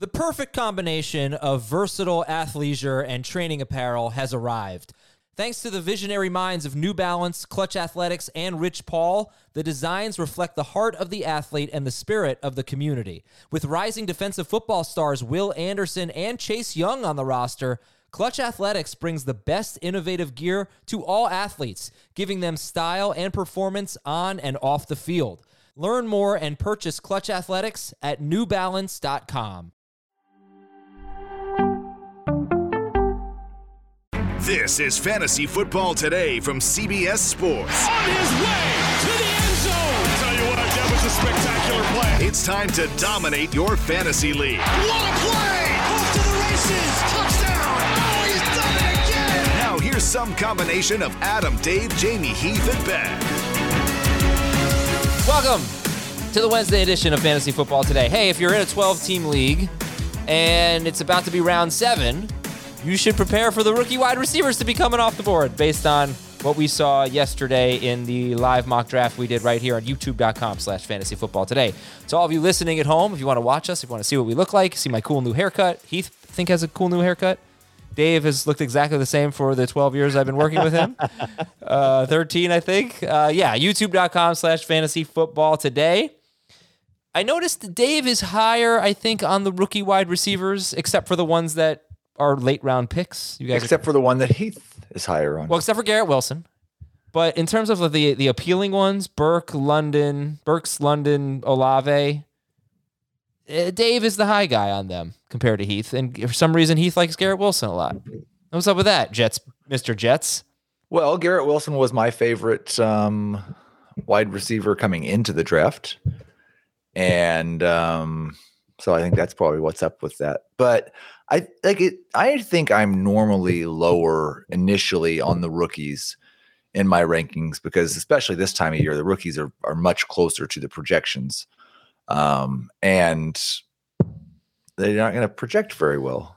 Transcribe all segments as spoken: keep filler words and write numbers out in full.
The perfect combination of versatile athleisure and training apparel has arrived. Thanks to the visionary minds of New Balance, Clutch Athletics, and Rich Paul, the designs reflect the heart of the athlete and the spirit of the community. With rising defensive football stars Will Anderson and Chase Young on the roster, Clutch Athletics brings the best innovative gear to all athletes, giving them style and performance on and off the field. Learn more and purchase Clutch Athletics at new balance dot com. This is Fantasy Football Today from C B S Sports. On his way to the end zone. I'll tell you what, that was a spectacular play. It's time to dominate your fantasy league. What a play! Off to the races. Touchdown. Oh, he's done it again. Now here's some combination of Adam, Dave, Jamie, Heath, and Ben. Welcome to the Wednesday edition of Fantasy Football Today. Hey, if you're in a twelve-team league and it's about to be round seven, you should prepare for the rookie wide receivers to be coming off the board based on what we saw yesterday in the live mock draft we did right here on youtube.com slash fantasy football today. To all of you listening at home, if you want to watch us, if you want to see what we look like, see my cool new haircut. Heath, I think, has a cool new haircut. Dave has looked exactly the same for the twelve years I've been working with him. uh, thirteen, I think. Uh, yeah, youtube.com slash fantasy football today. I noticed Dave is higher, I think, on the rookie wide receivers, except for the ones that are late round picks. You guys, except are, for the one that Heath is higher on. Well, except for Garrett Wilson. But in terms of the the appealing ones, Burke, London, Burks, London, Olave, uh, Dave is the high guy on them compared to Heath. And for some reason, Heath likes Garrett Wilson a lot. What's up with that, Jets, Mister Jets? Well, Garrett Wilson was my favorite um, wide receiver coming into the draft. And um, so I think that's probably what's up with that. But I like it. I think I'm normally lower initially on the rookies in my rankings because, especially this time of year, the rookies are are much closer to the projections, um, and they're not going to project very well.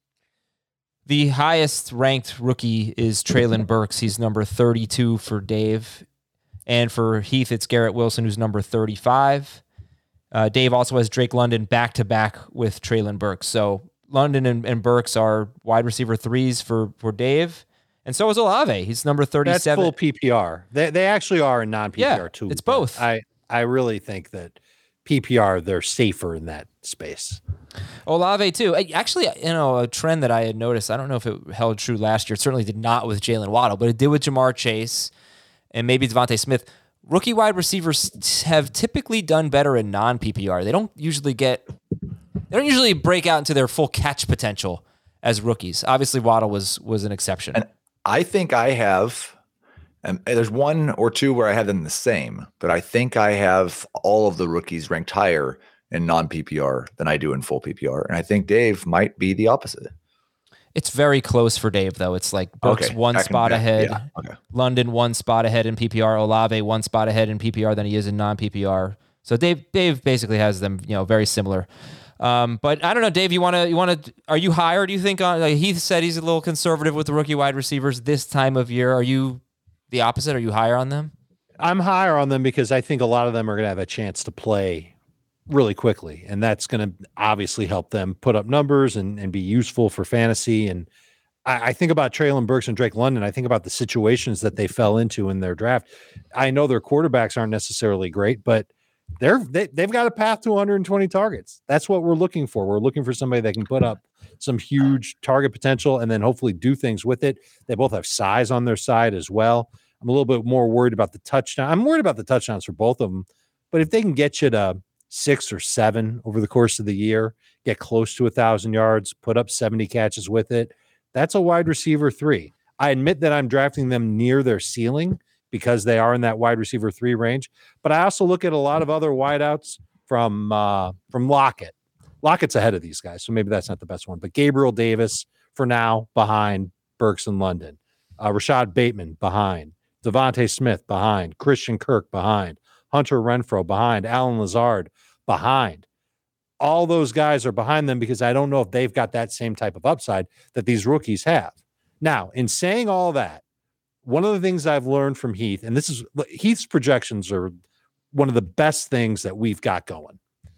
The highest ranked rookie is Treylon Burks. He's number thirty-two for Dave, and for Heath, it's Garrett Wilson, who's number thirty-five. Uh, Dave also has Drake London back to back with Treylon Burks. So London and, and Burks are wide receiver threes for, for Dave. And so is Olave. He's number thirty-seven. That's full P P R. They they actually are in non-P P R yeah, too. It's both. I, I really think that P P R, they're safer in that space. Olave too. Actually, you know, a trend that I had noticed, I don't know if it held true last year. It certainly did not with Jalen Waddle, but it did with Jamar Chase and maybe Devontae Smith. Rookie wide receivers have typically done better in non-P P R. They don't usually get, they don't usually break out into their full catch potential as rookies. Obviously, Waddle was was an exception. And I think I have, and there's one or two where I have them the same, but I think I have all of the rookies ranked higher in non-P P R than I do in full P P R. And I think Dave might be the opposite. It's very close for Dave, though. It's like Burks okay. one can, spot yeah, ahead, yeah, okay. London one spot ahead in P P R, Olave one spot ahead in P P R than he is in non-P P R. So Dave, Dave basically has them, you know, very similar. Um, but I don't know, Dave. You want to, you want to? Are you higher? Do you think? On like Heath said, he's a little conservative with the rookie wide receivers this time of year. Are you the opposite? Are you higher on them? I'm higher on them because I think a lot of them are going to have a chance to play really quickly, and that's going to obviously help them put up numbers and, and be useful for fantasy. And I, I think about Treylon Burks and Drake London. I think about the situations that they fell into in their draft. I know their quarterbacks aren't necessarily great, but they're they, they've got a path to one hundred twenty targets. That's what we're looking for. We're looking for somebody that can put up some huge target potential and then hopefully do things with it. They both have size on their side as well. I'm a little bit more worried about the touchdown. I'm worried about the touchdowns for both of them, but if they can get you to six or seven over the course of the year, get close to a thousand yards, put up seventy catches with it, that's a wide receiver three. I admit that I'm drafting them near their ceiling because they are in that wide receiver three range. But I also look at a lot of other wideouts from uh, from Lockett. Lockett's ahead of these guys, so maybe that's not the best one. But Gabriel Davis, for now, behind Burks and London. Uh, Rashad Bateman, behind. Devontae Smith, behind. Christian Kirk, behind. Hunter Renfrow, behind. Alan Lazard, behind. All those guys are behind them because I don't know if they've got that same type of upside that these rookies have. Now, in saying all that, one of the things I've learned from Heath, and this is Heath's projections are one of the best things that we've got going.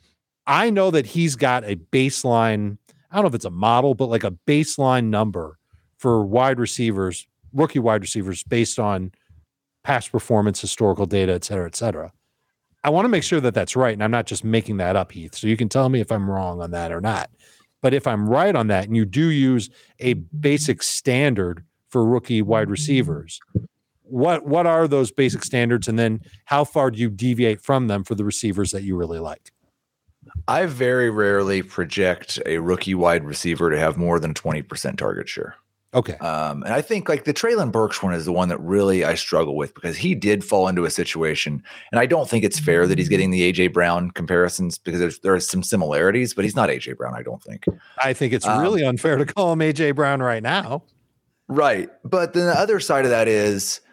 I know that he's got a baseline. I don't know if it's a model, but like a baseline number for wide receivers, rookie wide receivers, based on past performance, historical data, et cetera, et cetera. I want to make sure that that's right. And I'm not just making that up, Heath. So you can tell me if I'm wrong on that or not. But if I'm right on that, and you do use a basic standard for rookie wide receivers, what what are those basic standards? And then how far do you deviate from them for the receivers that you really like? I very rarely project a rookie wide receiver to have more than twenty percent target share. Okay. Um, and I think like the Treylon Burks one is the one that really I struggle with because he did fall into a situation, and I don't think it's fair that he's getting the A J Brown comparisons because there's there are some similarities, but he's not A J Brown, I don't think. I think it's um, really unfair to call him A J Brown right now. Right. But then the other side of that is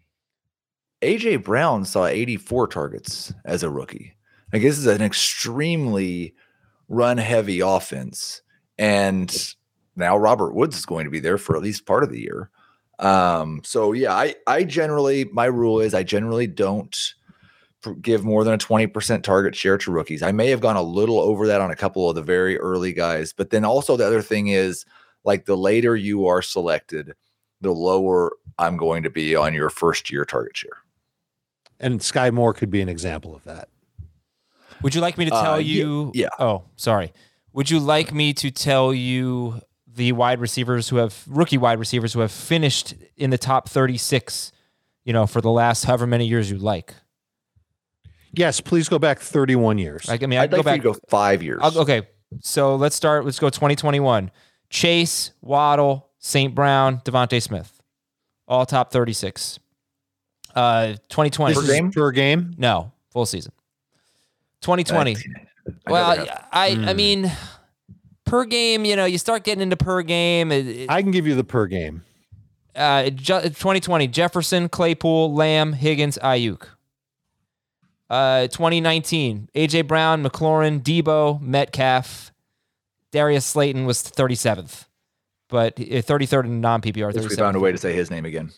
A J Brown saw eighty-four targets as a rookie. Like this is an extremely run heavy offense. And now Robert Woods is going to be there for at least part of the year. Um, so yeah, I, I generally, my rule is I generally don't give more than a twenty percent target share to rookies. I may have gone a little over that on a couple of the very early guys, but then also the other thing is like the later you are selected, the lower I'm going to be on your first year target share. And Sky Moore could be an example of that. Would you like me to tell Uh, you? yeah, yeah. Oh, sorry. Would you like me to tell you the wide receivers who have rookie wide receivers who have finished in the top thirty-six, you know, for the last however many years you like? Yes, please go back thirty-one years. Like, I mean, I'd I'd like go for back. you to go five years. I'll, okay, so let's start. Let's go twenty twenty-one. Chase, Waddle, Saint Brown, Devontae Smith, all top thirty-six. Uh, twenty twenty. This is per game? No, full season. twenty twenty. I well, never have. I, I, Hmm. I mean, per game, you know, you start getting into per game. It, it, I can give you the per game. uh, ju- twenty twenty, Jefferson, Claypool, Lamb, Higgins, Ayuk. Uh, twenty nineteen, A J Brown, McLaurin, Debo, Metcalf, Darius Slayton was thirty-seventh, but uh, thirty-third in non-P P R. At least we found a way to say his name again.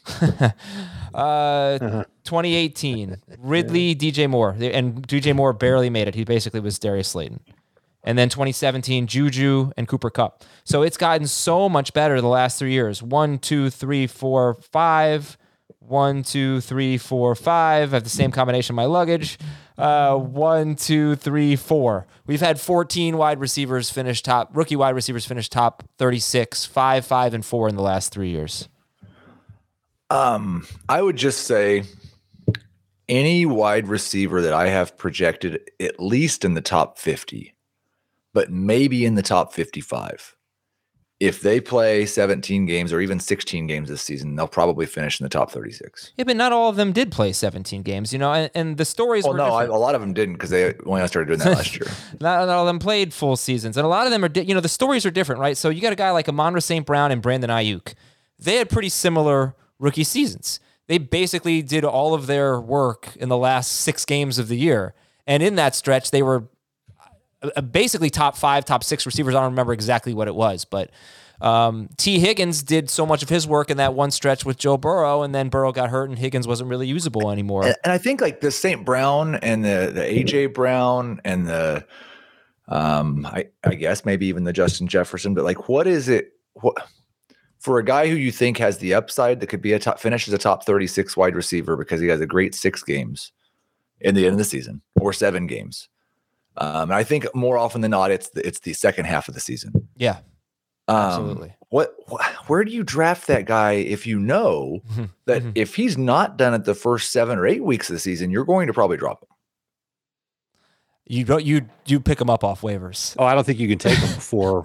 uh, twenty eighteen, Ridley, D J Moore, and D J Moore barely made it. He basically was Darius Slayton. And then twenty seventeen, Juju and Cooper Kupp. So it's gotten so much better the last three years. One, two, three, four, five. One, two, three, four, five. I have the same combination of my luggage. Uh, one, two, three, four. We've had fourteen wide receivers finish top, rookie wide receivers finish top thirty-six, five, five, and four in the last three years. Um, I would just say any wide receiver that I have projected at least in the top fifty, but maybe in the top fifty-five. If they play seventeen games or even sixteen games this season, they'll probably finish in the top thirty-six. Yeah, but not all of them did play seventeen games, you know, and, and the stories Well, were no, I, different. a lot of them didn't because they only started doing that last year. Not, not all of them played full seasons, and a lot of them are, di- you know, the stories are different, right? So you got a guy like Amon-Ra Saint Brown and Brandon Ayuk. They had pretty similar rookie seasons. They basically did all of their work in the last six games of the year, and in that stretch, they were uh, basically top five, top six receivers. I don't remember exactly what it was, but um, T. Higgins did so much of his work in that one stretch with Joe Burrow, and then Burrow got hurt, and Higgins wasn't really usable anymore. And, and I think like the Saint Brown and the the A J Brown and the um I, I guess maybe even the Justin Jefferson, but like what is it what for a guy who you think has the upside that could be a top finish as a top thirty-six wide receiver because he has a great six games in the end of the season or seven games. Um, and I think more often than not, it's the, it's the second half of the season. Yeah, Um, absolutely. What, wh- where do you draft that guy if you know that if he's not done it the first seven or eight weeks of the season, you're going to probably drop him? You don't you you pick them up off waivers. Oh, I don't think you can take them before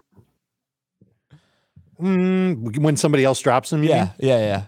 mm, when somebody else drops them. You Yeah, mean? yeah, yeah.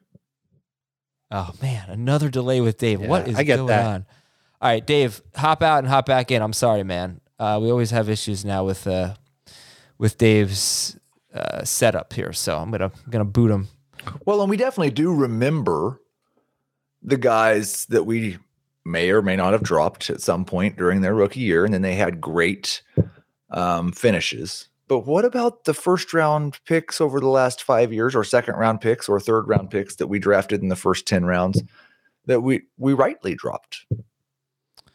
Oh man, another delay with Dave. Yeah, what is I get going that. on? All right, Dave, hop out and hop back in. I'm sorry, man. Uh, we always have issues now with uh, with Dave's uh, setup here, so I'm gonna I'm gonna boot him. Well, and we definitely do remember the guys that we may or may not have dropped at some point during their rookie year, and then they had great um, finishes. But what about the first round picks over the last five years, or second round picks, or third round picks that we drafted in the first ten rounds that we we rightly dropped?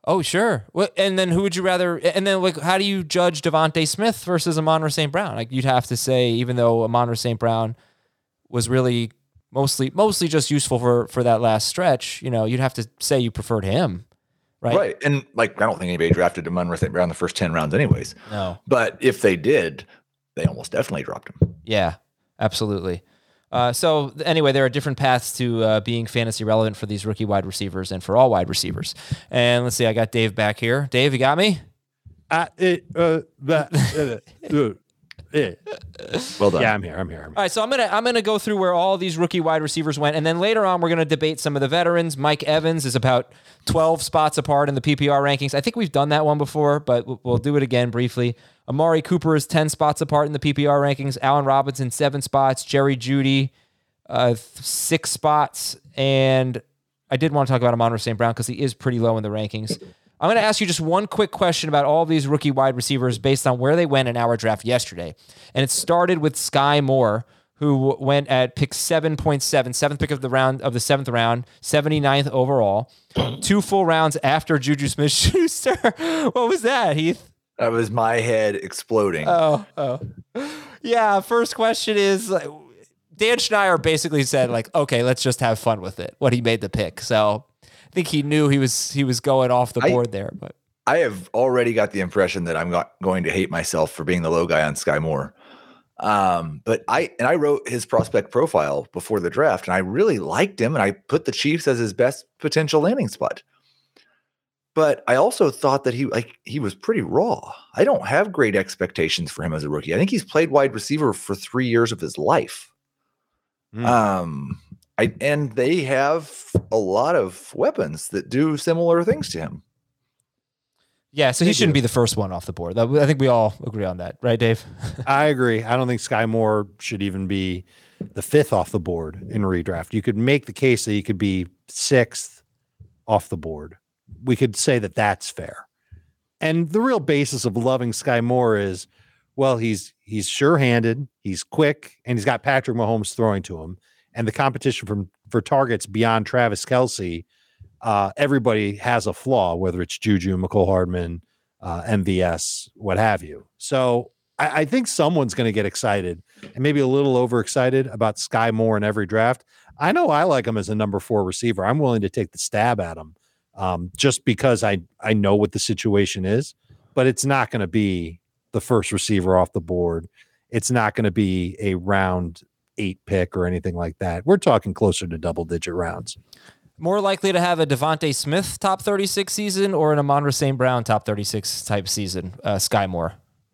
Oh, sure. Well, and then who would you rather? And then, like, how do you judge Devontae Smith versus Amon-Ra Saint Brown? Like, you'd have to say, even though Amon-Ra Saint Brown was really mostly mostly just useful for for that last stretch, you know, you'd have to say you preferred him, right? Right. And like, I don't think anybody drafted Amon-Ra Saint Brown the first ten rounds, anyways. No. But if they did, they almost definitely dropped him. Yeah, absolutely. Uh, so anyway, there are different paths to uh, being fantasy relevant for these rookie wide receivers and for all wide receivers. And let's see, I got Dave back here. Dave, you got me? Uh, it, uh, that, uh, uh, uh. Well done. Yeah, I'm here. I'm here. I'm here. All right, so I'm gonna I'm gonna go through where all these rookie wide receivers went, and then later on we're gonna debate some of the veterans. Mike Evans is about twelve spots apart in the P P R rankings. I think we've done that one before, but we'll do it again briefly. Amari Cooper is ten spots apart in the P P R rankings. Allen Robinson seven spots. Jerry Jeudy uh, six spots, and I did want to talk about Amon-Ra Saint Brown because he is pretty low in the rankings. I'm going to ask you just one quick question about all these rookie wide receivers based on where they went in our draft yesterday. And it started with Sky Moore, who went at pick seven point seven, seventh pick of the round of the seventh round, seventy-ninth overall. Two full rounds after Juju Smith-Schuster. What was that, Heath? That was my head exploding. Oh, oh. Yeah, first question is, Dan Schneider basically said, like, okay, let's just have fun with it when he made the pick. So I think he knew he was he was going off the board I, there. But I have already got the impression that I'm not going to hate myself for being the low guy on Sky Moore. Um, but I and I wrote his prospect profile before the draft, and I really liked him, and I put the Chiefs as his best potential landing spot. But I also thought that he like he was pretty raw. I don't have great expectations for him as a rookie. I think he's played wide receiver for three years of his life. Mm. Um, I and they have a lot of weapons that do similar things to him. Yeah, so he shouldn't be the first one off the board. I think we all agree on that, right, Dave? I agree. I don't think Sky Moore should even be the fifth off the board in redraft. You could make the case that he could be sixth off the board. We could say that that's fair. And the real basis of loving Sky Moore is, well, he's he's sure-handed, he's quick, and he's got Patrick Mahomes throwing to him. And the competition from for targets beyond Travis Kelce, uh, everybody has a flaw, whether it's Juju, McCole Hardman, uh, M V S, what have you. So I, I think someone's going to get excited and maybe a little overexcited about Sky Moore in every draft. I know I like him as a number four receiver. I'm willing to take the stab at him. Um, just because I, I know what the situation is, but it's not going to be the first receiver off the board. It's not going to be a round eight pick or anything like that. We're talking closer to double digit rounds. More likely to have a Devontae Smith top thirty-six season or an Amon-Ra Saint Brown top thirty-six type season, uh, Sky Moore?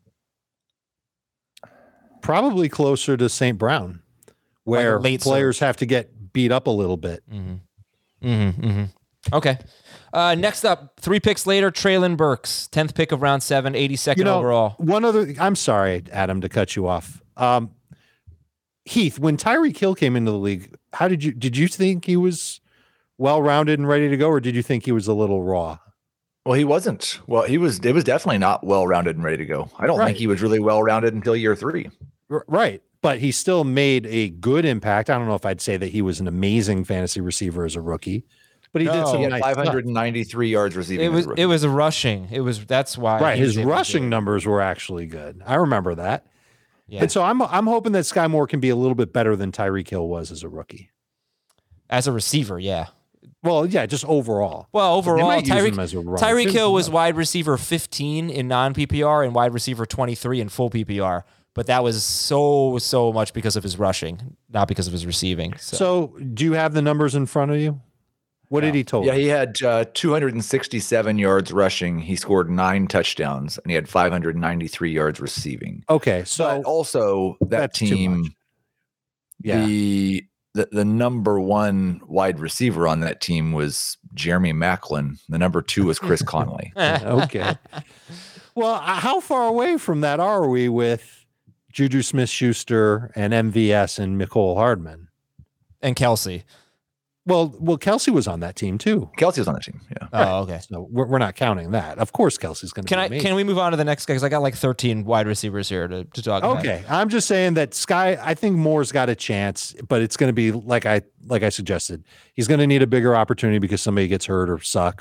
Probably closer to Saint Brown, where like players surge. have to get beat up a little bit. Mm-hmm. Mm-hmm, mm-hmm. Okay. Uh, next up, three picks later, Treylon Burks, tenth pick of round seven, eighty-second you know, overall. One other, I'm sorry, Adam, to cut you off. Um, Heath, when Tyreek Hill came into the league, how did you, did you think he was well-rounded and ready to go, or did you think he was a little raw? Well, he wasn't. Well, he was, it was definitely not well-rounded and ready to go. I don't right. think he was really well-rounded until year three. R- right. But he still made a good impact. I don't know if I'd say that he was an amazing fantasy receiver as a rookie. But he no, did some he had nice five hundred ninety-three stuff. Yards receiving. It was it was a rushing. It was that's why right. His rushing numbers were actually good. I remember that. Yeah. And so I'm I'm hoping that Sky Moore can be a little bit better than Tyreek Hill was as a rookie. As a receiver, yeah. Well, yeah, just overall. Well, overall, Tyreek Tyreek Hill was wide receiver fifteen in non P P R and wide receiver twenty-three in full P P R. But that was so so much because of his rushing, not because of his receiving. So, so do you have the numbers in front of you? What did he total? Yeah, he had uh, two hundred sixty-seven yards rushing. He scored nine touchdowns, and he had five hundred ninety-three yards receiving. Okay, so but also that team, yeah, the, the the number one wide receiver on that team was Jeremy Maclin. The number two was Chris Conley. Okay. Well, how far away from that are we with Juju Smith-Schuster and M V S and McCole Hardman and Kelce? Well, well, Kelce was on that team too. Kelce was on that team. Yeah. Oh, right. Okay. So we're, we're not counting that. Of course, Kelsey's going to. Can be I? amazing. Can we move on to the next guy? Because I got like thirteen wide receivers here to, to talk about. Okay, I'm just saying that Sky. I think Moore's got a chance, but it's going to be like I like I suggested. He's going to need a bigger opportunity because somebody gets hurt or sucks,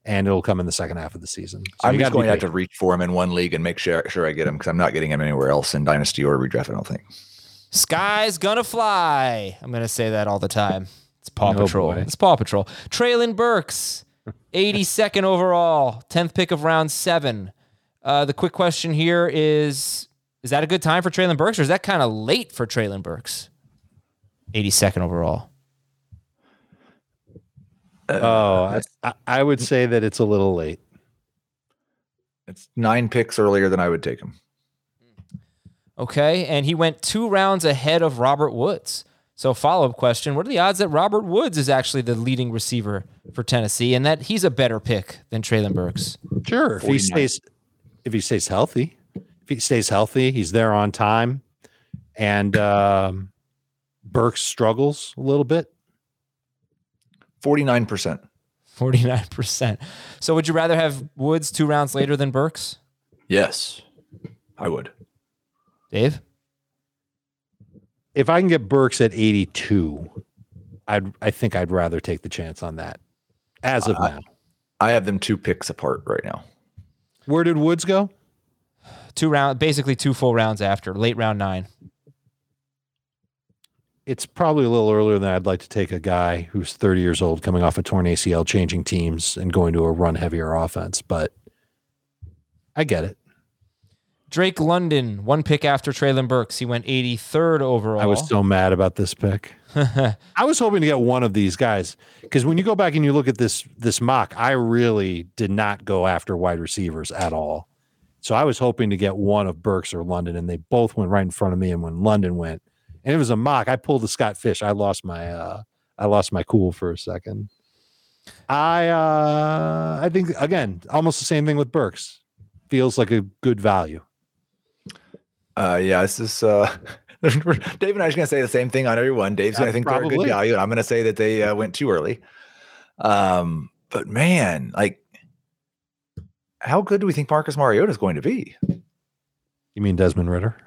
and it'll come in the second half of the season. So I'm just going to have to reach for him in one league and make sure, sure I get him because I'm not getting him anywhere else in Dynasty or redraft, I don't think. Sky's gonna fly. I'm going to say that all the time. It's Paw Oh, Patrol. boy. It's Paw Patrol. Traylon Burks, eighty-second overall, tenth pick of round seven. Uh, the quick question here is, is that a good time for Traylon Burks, or is that kind of late for Traylon Burks? eighty-second overall. Oh, I, I would say that it's a little late. It's nine picks earlier than I would take him. Okay, and he went two rounds ahead of Robert Woods. So follow-up question, what are the odds that Robert Woods is actually the leading receiver for Tennessee and that he's a better pick than Traylon Burks? Sure. If he stays if he stays healthy. If he stays healthy, he's there on time. And um, Burks struggles a little bit. forty-nine percent. forty-nine percent. So would you rather have Woods two rounds later than Burks? Yes, I would. Dave? If I can get Burks at eighty-two, I'd I think I'd rather take the chance on that as of uh, now. I have them two picks apart right now. Where did Woods go? Two round, basically two full rounds after, late round nine. It's probably a little earlier than I'd like to take a guy who's thirty years old, coming off a torn A C L, changing teams and going to a run heavier offense, but I get it. Drake London, one pick after Traylon Burks. He went eighty-third overall. I was so mad about this pick. I was hoping to get one of these guys because when you go back and you look at this this mock, I really did not go after wide receivers at all. So I was hoping to get one of Burks or London, and they both went right in front of me. And when London went, and it was a mock, I pulled the Scott Fish. I lost my uh, I lost my cool for a second. I uh, I think again, almost the same thing with Burks. Feels like a good value. Uh, yeah, this is uh, Dave and I are going to say the same thing on everyone. Dave's going to think they're a good value, and I'm going to say that they uh, went too early. Um, but man, like, how good do we think Marcus Mariota is going to be? You mean Desmond Ridder?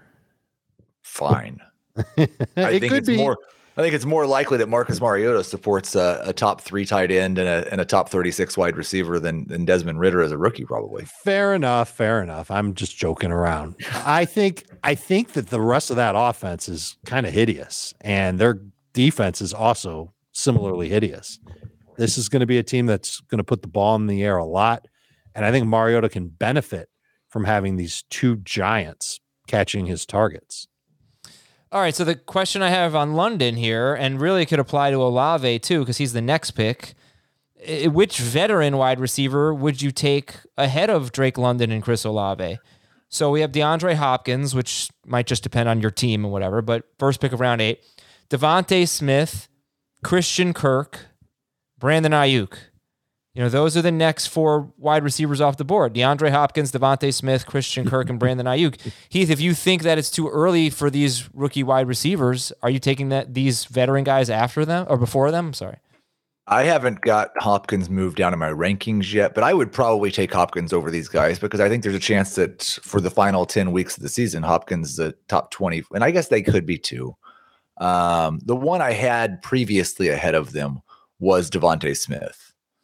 Fine. I it think could it's be. more. I think it's more likely that Marcus Mariota supports a, a top three tight end and a, and a top thirty-six wide receiver than, than Desmond Ridder as a rookie, probably. Fair enough. Fair enough. I'm just joking around. I think I think that the rest of that offense is kind of hideous, and their defense is also similarly hideous. This is going to be a team that's going to put the ball in the air a lot, and I think Mariota can benefit from having these two giants catching his targets. All right, so the question I have on London here, and really could apply to Olave too, because he's the next pick. I- Which veteran wide receiver would you take ahead of Drake London and Chris Olave? So we have DeAndre Hopkins, which might just depend on your team and whatever, but first pick of round eight. Devontae Smith, Christian Kirk, Brandon Ayuk. You know, those are the next four wide receivers off the board. DeAndre Hopkins, Devontae Smith, Christian Kirk, and Brandon Ayuk. Heath, if you think that it's too early for these rookie wide receivers, are you taking that these veteran guys after them or before them? I'm sorry. I haven't got Hopkins moved down in my rankings yet, but I would probably take Hopkins over these guys because I think there's a chance that for the final ten weeks of the season, Hopkins is the top twenty, and I guess they could be too. Um, the one I had previously ahead of them was Devontae Smith.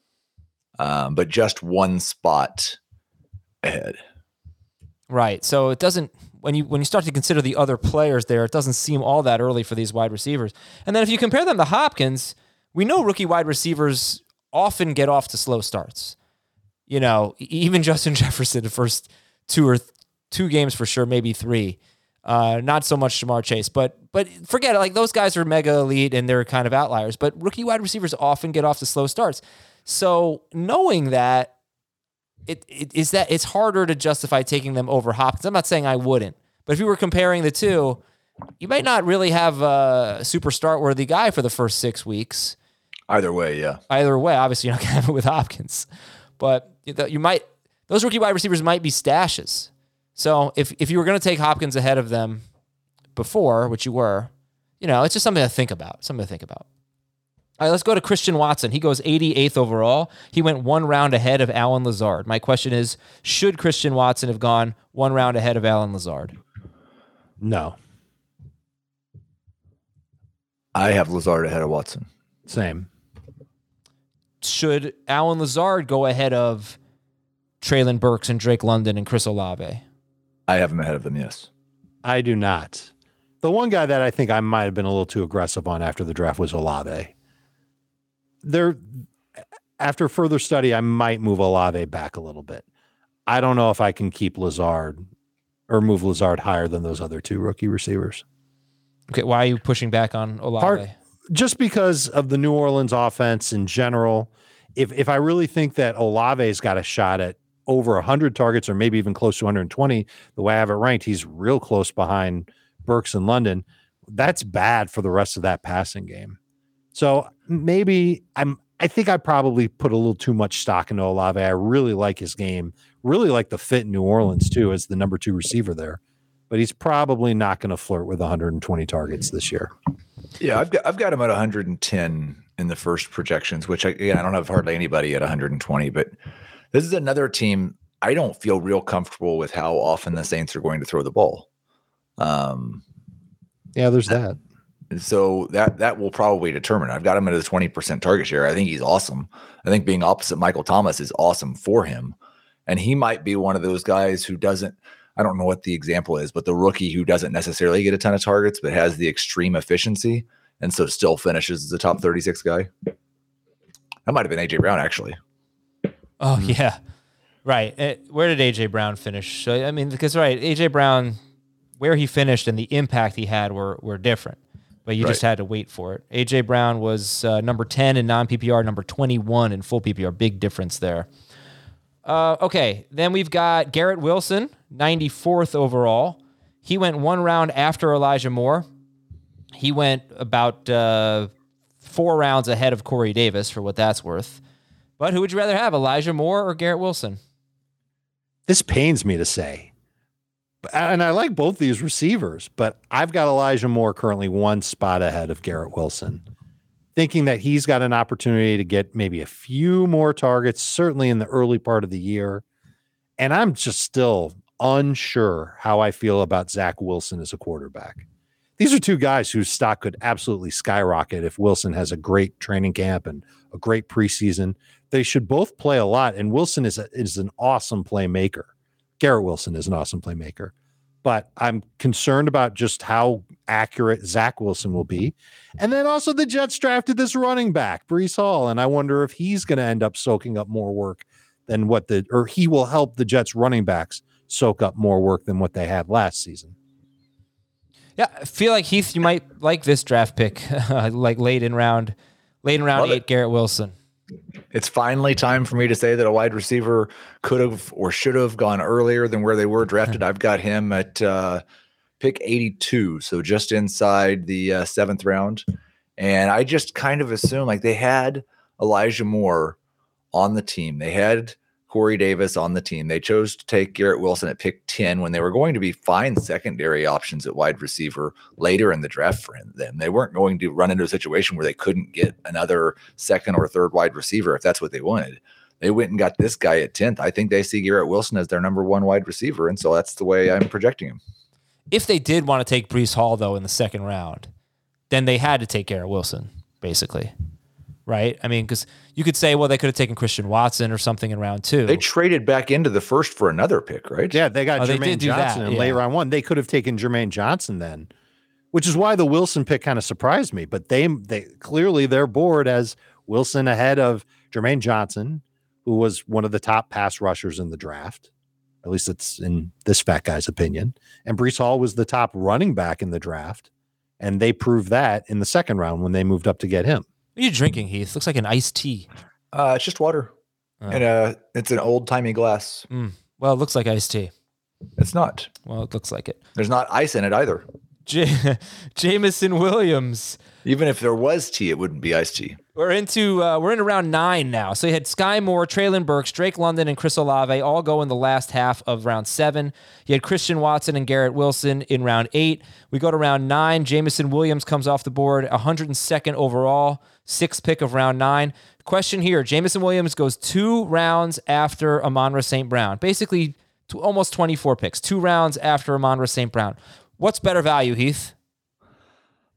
Um, but just one spot ahead. Right. So it doesn't when you when you start to consider the other players there, it doesn't seem all that early for these wide receivers. And then if you compare them to Hopkins, we know rookie wide receivers often get off to slow starts. You know, even Justin Jefferson, the first two or th- two games for sure, maybe three. Uh, not so much Jamar Chase, but but forget it. Like those guys are mega elite and they're kind of outliers. But rookie wide receivers often get off to slow starts. So knowing that, it, it is that it's harder to justify taking them over Hopkins. I'm not saying I wouldn't, but if you were comparing the two, you might not really have a super start-worthy guy for the first six weeks. Either way, yeah. Either way, obviously you're not going to have it with Hopkins, but you might. Those rookie wide receivers might be stashes. So if if you were going to take Hopkins ahead of them before, which you were, you know, it's just something to think about. Something to think about. All right, let's go to Christian Watson. He goes eighty-eighth overall. He went one round ahead of Allen Lazard. My question is, should Christian Watson have gone one round ahead of Allen Lazard? No. I have Lazard ahead of Watson. Same. should Allen Lazard go ahead of Treylon Burks and Drake London and Chris Olave? I have him ahead of them, yes. I do not. The one guy that I think I might have been a little too aggressive on after the draft was Olave. There, after further study, I might move Olave back a little bit. I don't know if I can keep Lazard or move Lazard higher than those other two rookie receivers. Okay, why are you pushing back on Olave? Part, just because of the New Orleans offense in general. If if I really think that Olave's got a shot at over one hundred targets or maybe even close to one hundred twenty, the way I have it ranked, he's real close behind Burks and London. That's bad for the rest of that passing game. So maybe I'm, I think I probably put a little too much stock into Olave. I really like his game, really like the fit in New Orleans too, as the number two receiver there, but he's probably not going to flirt with one hundred twenty targets this year. Yeah. I've got, I've got him at one hundred ten in the first projections, which I, again, I don't have hardly anybody at one hundred twenty, but this is another team. I don't feel real comfortable with how often the Saints are going to throw the ball. Um, yeah, there's that. So that that will probably determine. I've got him at a twenty percent target share. I think he's awesome. I think being opposite Michael Thomas is awesome for him. And he might be one of those guys who doesn't, I don't know what the example is, but the rookie who doesn't necessarily get a ton of targets, but has the extreme efficiency and so still finishes as a top thirty-six guy. That might have been A J Brown, actually. Oh, mm-hmm. yeah. Right. Uh, where did A J Brown finish? So, I mean, because, right, A J Brown, where he finished and the impact he had were were different, but you right. just had to wait for it. A J Brown was uh, number ten in non-P P R, number twenty-one in full P P R. Big difference there. Uh, okay, then we've got Garrett Wilson, ninety-fourth overall. He went one round after Elijah Moore. He went about uh, four rounds ahead of Corey Davis, for what that's worth. But who would you rather have, Elijah Moore or Garrett Wilson? This pains me to say. And I like both these receivers, but I've got Elijah Moore currently one spot ahead of Garrett Wilson, thinking that he's got an opportunity to get maybe a few more targets, certainly in the early part of the year. And I'm just still unsure how I feel about Zach Wilson as a quarterback. These are two guys whose stock could absolutely skyrocket if Wilson has a great training camp and a great preseason. They should both play a lot, and Wilson is a, is an awesome playmaker. Garrett Wilson is an awesome playmaker, but I'm concerned about just how accurate Zach Wilson will be. And then also the Jets drafted this running back, Breece Hall, and I wonder if he's going to end up soaking up more work than what the, or he will help the Jets running backs soak up more work than what they had last season. Yeah, I feel like, Heath, you might like this draft pick, like late in round, late in round Love eight, it. Garrett Wilson. It's finally time for me to say that a wide receiver could have or should have gone earlier than where they were drafted. I've got him at uh, pick eighty-two, so just inside the uh, seventh round. And I just kind of assume like they had Elijah Moore on the team. They had Corey Davis on the team. They chose to take Garrett Wilson at pick ten when they were going to be fine secondary options at wide receiver later in the draft for them. They weren't going to run into a situation where they couldn't get another second or third wide receiver if that's what they wanted. They went and got this guy at tenth. I think they see Garrett Wilson as their number one wide receiver, and so that's the way I'm projecting him. If they did want to take Breece Hall, though, in the second round, then they had to take Garrett Wilson, basically. Right? I mean, because you could say, well, they could have taken Christian Watson or something in round two. They traded back into the first for another pick, right? Yeah, they got oh, Jermaine they Johnson that, in yeah. late round one. They could have taken Jermaine Johnson then, which is why the Wilson pick kind of surprised me. But they, they clearly their board has Wilson ahead of Jermaine Johnson, who was one of the top pass rushers in the draft. At least it's in this fat guy's opinion. And Breece Hall was the top running back in the draft. And they proved that in the second round when they moved up to get him. What are you drinking, Heath? Looks like an iced tea. Uh, it's just water. Oh. And uh, it's an old-timey glass. Mm. Well, it looks like iced tea. It's not. Well, it looks like it. There's not ice in it either. J- Jameson Williams. Even if there was tea, it wouldn't be iced tea. We're into uh, we're in around nine now. So you had Sky Moore, Treylon Burks, Drake London, and Chris Olave all go in the last half of round seven. You had Christian Watson and Garrett Wilson in round eight. We go to round nine. Jameson Williams comes off the board, one hundred second overall, sixth pick of round nine. Question here, Jameson Williams goes two rounds after Amon-Ra Saint Brown. Basically, to almost twenty-four picks, two rounds after Amon-Ra Saint Brown. What's better value, Heath?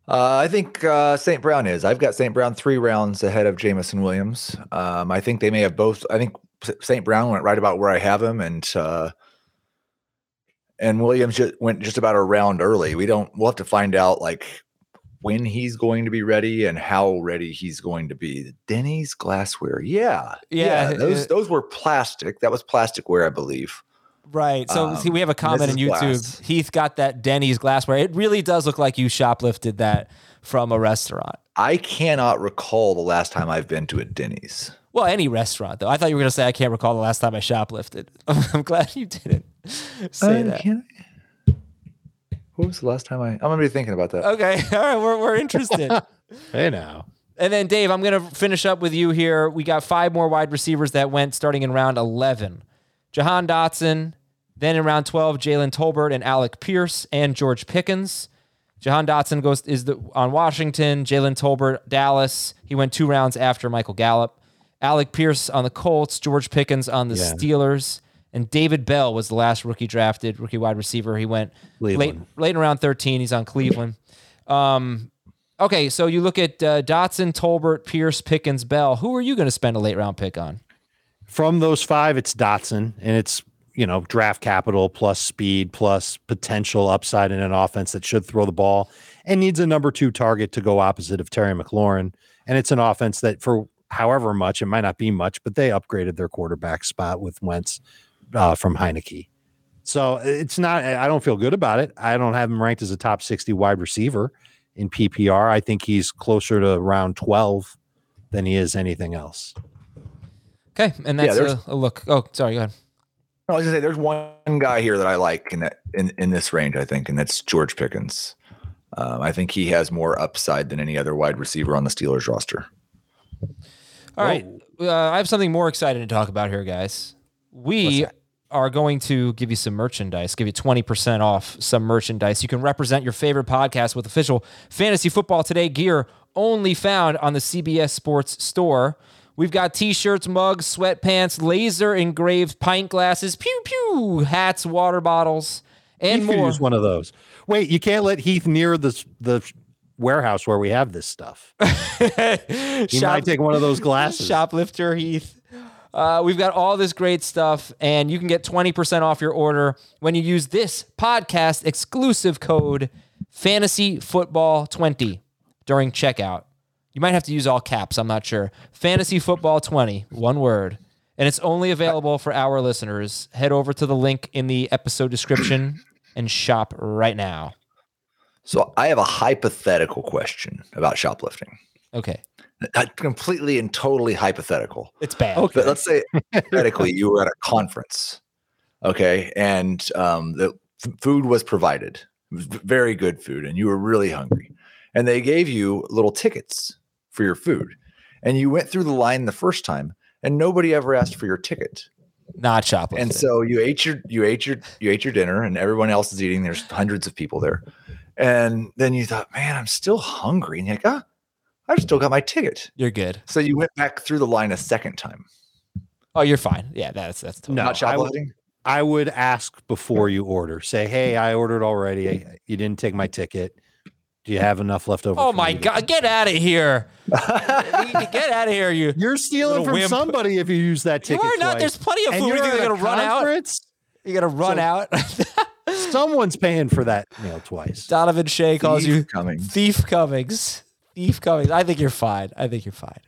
Uh, I think uh, Saint Brown is. I've got Saint Brown three rounds ahead of Jamison Williams. Um, I think they may have both. I think Saint Brown went right about where I have him, and uh, and Williams just went just about a round early. We don't. We'll have to find out like when he's going to be ready and how ready he's going to be. The Denny's glassware, yeah, Yeah, yeah. Those uh, those were plastic. That was plasticware, I believe. Right. So Um, see, we have a comment this on is YouTube. glass. Heath got that Denny's glassware. It really does look like you shoplifted that from a restaurant. I cannot recall the last time I've been to a Denny's. Well, any restaurant though. I thought you were going to say I can't recall the last time I shoplifted. I'm glad you didn't say Uh, that. can I? What was the last time I? I'm gonna be thinking about that. Okay. All right. We're we're interested. Hey now. And then Dave, I'm going to finish up with you here. We got five more wide receivers that went starting in round eleven. Jahan Dotson. Then in round twelve, Jalen Tolbert and Alec Pierce and George Pickens. Jahan Dotson goes is the, on Washington. Jalen Tolbert, Dallas. He went two rounds after Michael Gallup. Alec Pierce on the Colts. George Pickens on the Yeah. Steelers. And David Bell was the last rookie drafted, rookie wide receiver. He went late, Cleveland. late in round thirteen. He's on Cleveland. Um, okay, so you look at uh, Dotson, Tolbert, Pierce, Pickens, Bell. Who are you going to spend a late round pick on? From those five, it's Dotson, and it's, you know, draft capital plus speed plus potential upside in an offense that should throw the ball and needs a number two target to go opposite of Terry McLaurin. And it's an offense that for however much, it might not be much, but they upgraded their quarterback spot with Wentz uh, from Heineke. So it's not, I don't feel good about it. I don't have him ranked as a top sixty wide receiver in P P R. I think he's closer to round twelve than he is anything else. Okay, and that's Yeah, there's- a, a look. Oh, sorry, go ahead. I was gonna say there's one guy here that I like in that in, in this range, I think, and that's George Pickens. Um, I think he has more upside than any other wide receiver on the Steelers roster. All right, uh, I have something more exciting to talk about here, guys. We are going to give you some merchandise, give you twenty percent off some merchandise. You can represent your favorite podcast with official Fantasy Football Today gear only found on the C B S Sports store. We've got t-shirts, mugs, sweatpants, laser engraved pint glasses, pew pew, hats, water bottles, and Heath could more. use one of those. Wait, you can't let Heath near the the warehouse where we have this stuff. He Shop- might take one of those glasses. Shoplifter Heath. Uh, we've got all this great stuff, and you can get twenty percent off your order when you use this podcast exclusive code Fantasy Football twenty during checkout. You might have to use all caps. I'm not sure. Fantasy Football twenty, one word. And it's only available for our listeners. Head over to the link in the episode description and shop right now. So I have a hypothetical question about shoplifting. Okay. Uh, Completely and totally hypothetical. It's bad. But let's say hypothetically you were at a conference, okay, and um, the f- food was provided. It was v- very good food, and you were really hungry. And they gave you little tickets for your food. And you went through the line the first time, and nobody ever asked for your ticket. Not shoplifting. And so you ate your you ate your you ate your dinner, and everyone else is eating. There's hundreds of people there, and then you thought, "Man, I'm still hungry." And you're like, "Ah, I've still got my ticket." You're good. So you went back through the line a second time. Oh, you're fine. Yeah, that's that's totally No, Not I would, shoplifting. I would ask before you order. Say, hey, I ordered already. You didn't take my ticket. Do you have enough left over? Oh for my me to- God! Get out of here! Get out of here! You You're stealing Little from wimp. somebody if you use that you ticket. are not. twice. There's plenty of And food. you're You're at gonna a run out. conference? You're gonna run So- out. Someone's paying for that meal twice. Donovan Shea calls Thief you coming. Thief Cummings. Thief Cummings. I think you're fine. I think you're fine.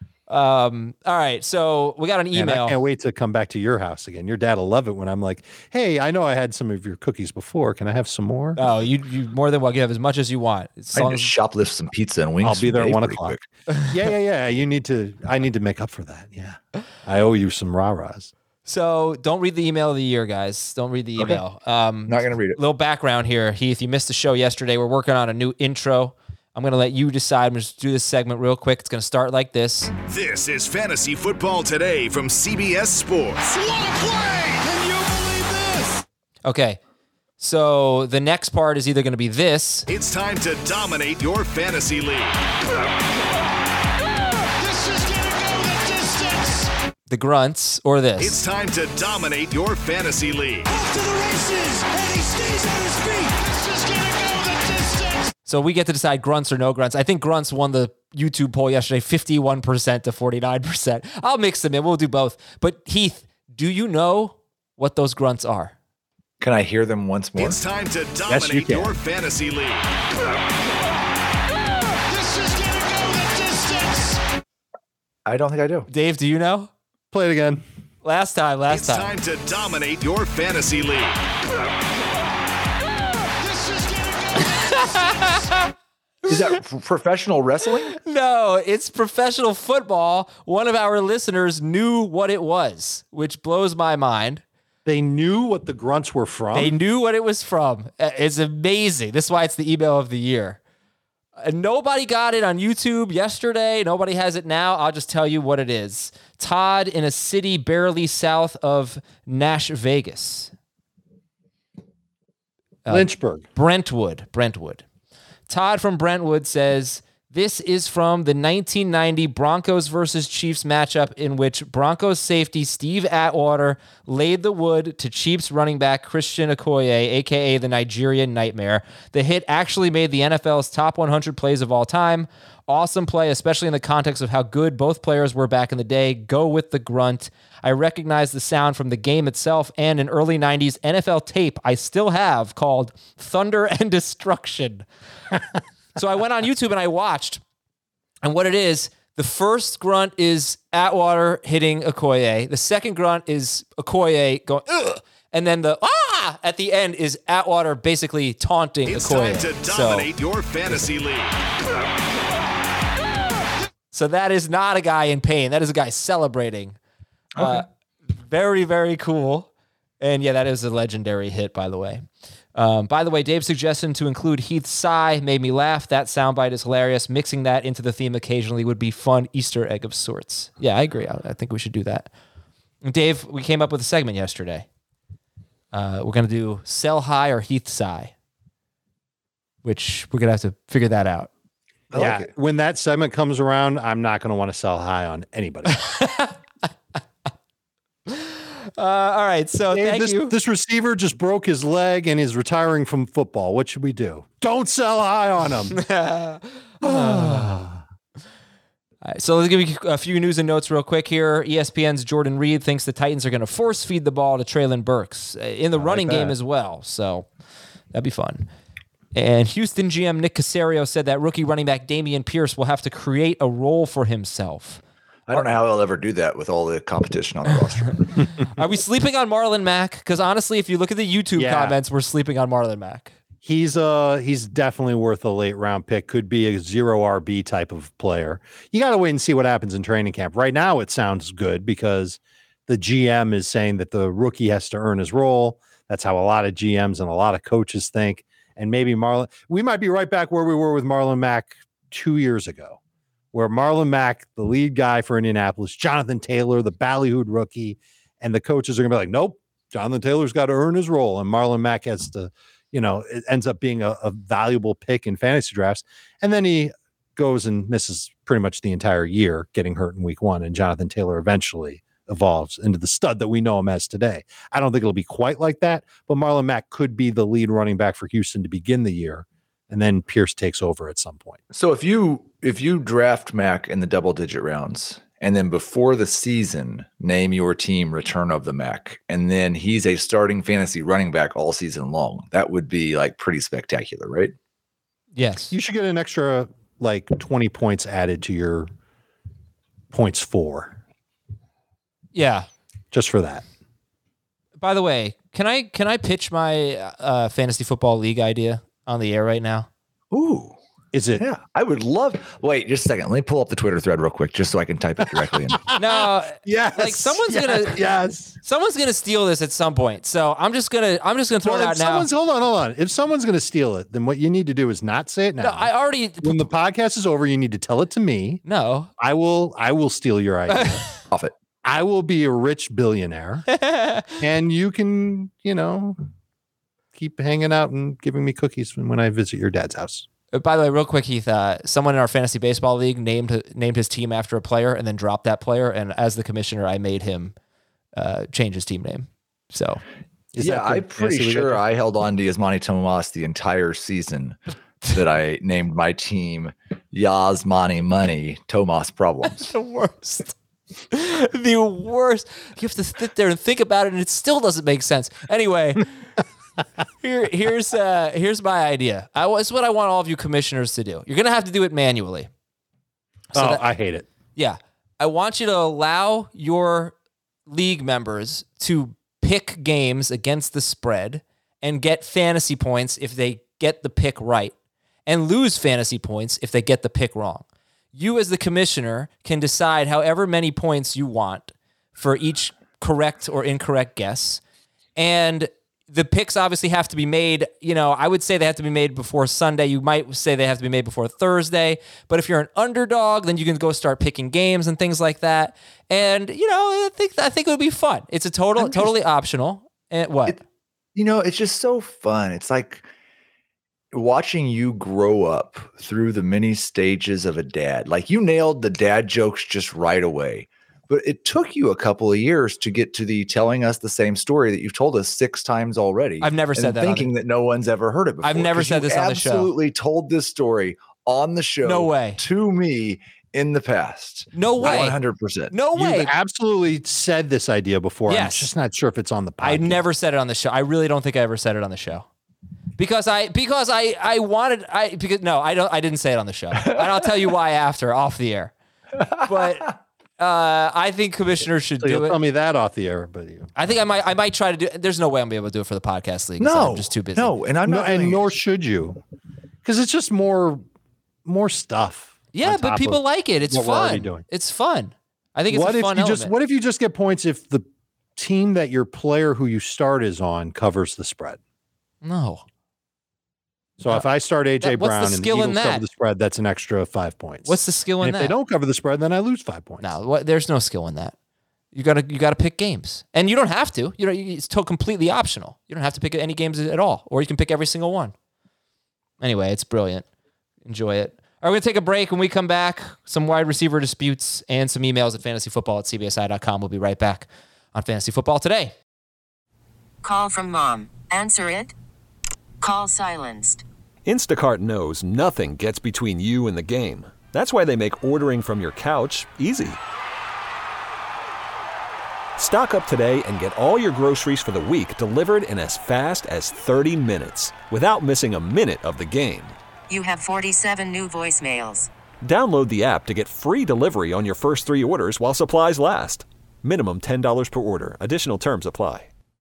Um. All right. So we got an Man, I email. can't wait to come back to your house again. Your dad will love it when I'm like, hey, I know I had some of your cookies before. Can I have some more? Oh, you you more than well. You have as much as you want. As I long need as, to shoplift some pizza and wings. I'll be from there at Dave one pretty o'clock. quick. yeah, yeah, yeah. You need to, I need to make up for that. Yeah. I owe you some rah-rahs. so don't read the email of the year, guys. Don't read the Okay. email. Um. Not gonna read it. Little background here, Heath. You missed the show yesterday. We're working on a new intro. I'm going to let you decide. I'm just do this segment real quick. It's going to start like this. This is Fantasy Football Today from C B S Sports. What a play! Can you believe this? Okay. So the next part is either going to be this. It's time to dominate your fantasy league. This is gonna go the distance. The grunts, or this. It's time to dominate your fantasy league. Off to the races, and he stays on his feet. This is gonna go the distance. So we get to decide grunts or no grunts. I think grunts won the YouTube poll yesterday, fifty-one percent to forty-nine percent. I'll mix them in. We'll do both. But Heath, do you know what those grunts are? Can I hear them once more? It's time to Yes, you dominate can. your fantasy league. This is going to go the distance. I don't think I do. Dave, do you know? Play it again. Last time, last It's time. time to dominate your fantasy league. This is going to go the distance. Is that p- professional wrestling? No, it's professional football. One of our listeners knew what it was, which blows my mind. They knew what the grunts were from. They knew what it was from. Uh, It's amazing. This is why it's the email of the year. Uh, nobody got it on YouTube yesterday. Nobody has it now. I'll just tell you what it is. Todd in a city barely south of Nash Vegas. Lynchburg. Brentwood. Brentwood. Todd from Brentwood says, this is from the nineteen ninety Broncos versus Chiefs matchup in which Broncos safety Steve Atwater laid the wood to Chiefs running back Christian Okoye, a k a the Nigerian Nightmare. The hit actually made the N F L's top one hundred plays of all time. Awesome play, especially in the context of how good both players were back in the day. Go with the grunt. I recognize the sound from the game itself and an early nineties N F L tape I still have called Thunder and Destruction. So I went on YouTube and I watched, and what it is, the first grunt is Atwater hitting Okoye. The second grunt is Okoye going, ugh, and then the ah at the end is Atwater basically taunting It's Okoye. time to So, dominate your fantasy league. so that is not a guy in pain. That is a guy celebrating. Uh, very, very cool. And yeah, that is a legendary hit, by the way. Um, by the way, Dave's suggestion to include Heath's sigh made me laugh. That soundbite is hilarious. Mixing that into the theme occasionally would be fun Easter egg of sorts. Yeah, I agree. I, I think we should do that. And Dave, we came up with a segment yesterday. Uh, we're going to do sell high or Heath sigh, which we're going to have to figure that out. I yeah. like it. When that segment comes around, I'm not going to want to sell high on anybody. Uh, all right, so Hey, thank this, you. this receiver just broke his leg and is retiring from football. What should we do? Don't sell high on him. All right, so let's give you a few news and notes real quick here. E S P N's Jordan Reed thinks the Titans are going to force feed the ball to Traylon Burks uh, in the I running like game that. as well. So that'd be fun. And Houston G M Nick Caserio said that rookie running back Dameon Pierce will have to create a role for himself. I don't know how he'll ever do that with all the competition on the roster. Are we sleeping on Marlon Mack? Because honestly, if you look at the YouTube Yeah. comments, we're sleeping on Marlon Mack. He's uh he's definitely worth a late round pick. Could be a zero R B type of player. You got to wait and see what happens in training camp. Right now, it sounds good because the G M is saying that the rookie has to earn his role. That's how a lot of G Ms and a lot of coaches think. And maybe Marlon, we might be right back where we were with Marlon Mack two years ago, where Marlon Mack, the lead guy for Indianapolis, Jonathan Taylor, the ballyhooed rookie, and the coaches are going to be like, nope, Jonathan Taylor's got to earn his role. And Marlon Mack has to, you know, it ends up being a, a valuable pick in fantasy drafts. And then he goes and misses pretty much the entire year, getting hurt in week one. And Jonathan Taylor eventually evolves into the stud that we know him as today. I don't think it'll be quite like that, but Marlon Mack could be the lead running back for Houston to begin the year. And then Pierce takes over at some point. So if you if you draft Mac in the double digit rounds, and then before the season name your team return of the Mac, and then he's a starting fantasy running back all season long, that would be like pretty spectacular, right? Yes. You should get an extra like twenty points added to your points for Yeah. just for that. By the way, can I can I pitch my uh, fantasy football league idea on the air right now? Ooh, Is it? yeah, I would love. Wait, just a second. Let me pull up the Twitter thread real quick, just so I can type it directly in. No, Yes. like someone's yes, gonna yes. someone's gonna steal this at some point. So I'm just gonna I'm just gonna throw Well, it if out now. someone's, hold on, hold on. If someone's going to steal it, then what you need to do is not say it now. No, I already when the podcast is over, you need to tell it to me. no. I will. I will steal your idea. Off it. I will be a rich billionaire, and you can, you know, keep hanging out and giving me cookies when, when I visit your dad's house. By the way, real quick, Heath, uh, someone in our fantasy baseball league named named his team after a player and then dropped that player. And as the commissioner, I made him uh, change his team name. So Is yeah, that the I'm pretty fantasy league sure idea? I held on to Yasmani Tomas the entire season that I named my team Yas Money Money Tomas Problems. The worst. The worst. You have to sit there and think about it, and it still doesn't make sense. Anyway, here, here's uh, here's my idea. I it's what I want all of you commissioners to do. You're gonna have to do it manually. So oh, that, I hate it. Yeah, I want you to allow your league members to pick games against the spread and get fantasy points if they get the pick right, and lose fantasy points if they get the pick wrong. You as the commissioner can decide however many points you want for each correct or incorrect guess. And the picks obviously have to be made, you know, I would say they have to be made before Sunday. You might say they have to be made before Thursday. But if you're an underdog, then you can go start picking games and things like that. And, you know, I think I think it would be fun. It's a total just, totally optional. And what? It, you know, it's just so fun. It's like watching you grow up through the many stages of a dad. Like, you nailed the dad jokes just right away, but it took you a couple of years to get to the telling us the same story that you've told us six times already. I've never said that. Thinking that no one's ever heard it before. I've never said this on the show. Absolutely told this story on the show. No way. To me in the past. No way. one hundred percent. No way. You've absolutely said this idea before. Yes. I'm just not sure if it's on the podcast. I never said it on the show. I really don't think I ever said it on the show. Because I because I I wanted I because no I don't I didn't say it on the show, and I'll tell you why after off the air. But uh, I think commissioners should so do you'll it. Tell me that off the air, but you. I think I might I might try to do. There's no way I'm gonna be able to do it for the podcast league. No, I'm just too busy. No, and I'm no, not, and nor should you, because it's just more more stuff. Yeah, but people like it. It's fun. Doing. It's fun. I think it's what a if fun you element. just what if you just get points if the team that your player who you start is on covers the spread? No. So uh, if I start A J that, Brown and the Eagles in that? cover the spread, that's an extra five points. What's the skill in and that? If they don't cover the spread, then I lose five points. No, what, there's no skill in that. You gotta you gotta pick games, and you don't have to. You know, it's to- completely optional. You don't have to pick any games at all, or you can pick every single one. Anyway, it's brilliant. Enjoy it. All right, we're gonna take a break. When we come back, some wide receiver disputes and some emails at fantasyfootball at c b s i dot com. We'll be right back on Fantasy Football Today. Call from mom. Answer it. Call silenced. Instacart knows nothing gets between you and the game. That's why they make ordering from your couch easy. Stock up today and get all your groceries for the week delivered in as fast as thirty minutes without missing a minute of the game. You have forty-seven new voicemails. Download the app to get free delivery on your first three orders while supplies last. Minimum ten dollars per order. Additional terms apply.